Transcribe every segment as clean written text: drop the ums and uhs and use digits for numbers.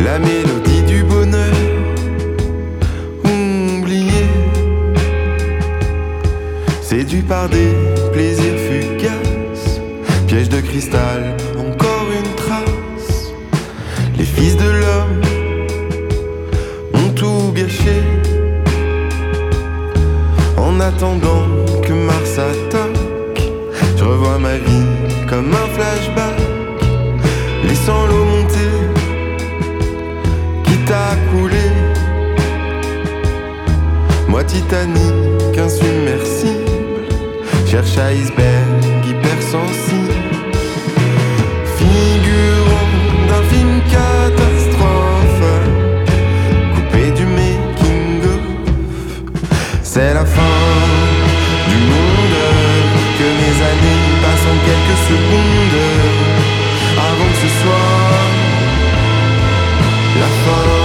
la mélodie du bonheur oublié, séduit par des plaisirs fugaces, piège de cristal, encore une trace. Les fils de l'homme ont tout gâché, en attendant que Mars attaque. Je revois ma vie comme un flashback, laissant l'eau monter, quitte à couler. Moi Titanic, insubmersible, cherche iceberg hypersensible, figurant d'un film catastrophe, coupé du making of. C'est la fin du monde, que mes années passent en quelques secondes, avant que ce soit la fin.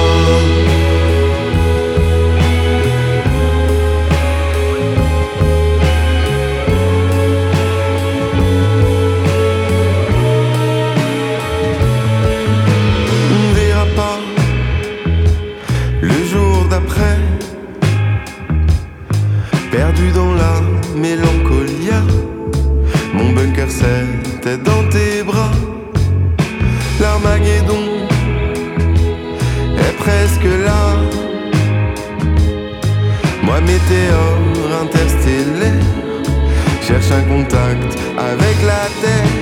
On verra pas le jour d'après, perdu dans la mélancolia. Mon bunker c'était dans tes bras. L'Armageddon est presque là. Moi météore interstellaire, cherche un contact avec la Terre,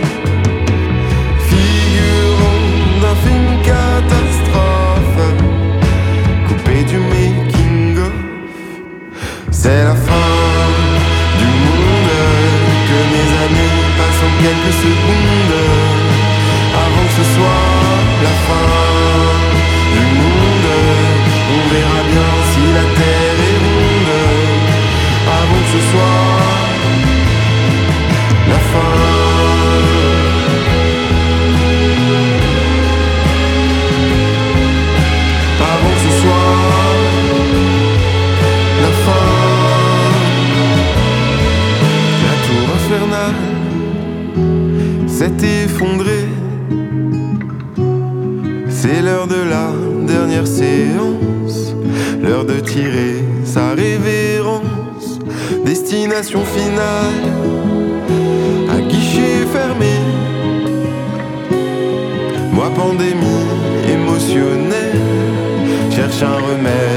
figurant d'un film catastrophe, coupé du making of. C'est la fin du monde, que mes années passent en quelques secondes, avant que ce soit la fin du monde. On verra bien si la terre est ronde, avant que ce soit la fin. Avant que ce soit la fin. La tour infernale s'est effondrée, c'est l'heure de la dernière séance, l'heure de tirer sa révérence. Destination finale, à guichet fermé. Moi pandémie émotionnelle, cherche un remède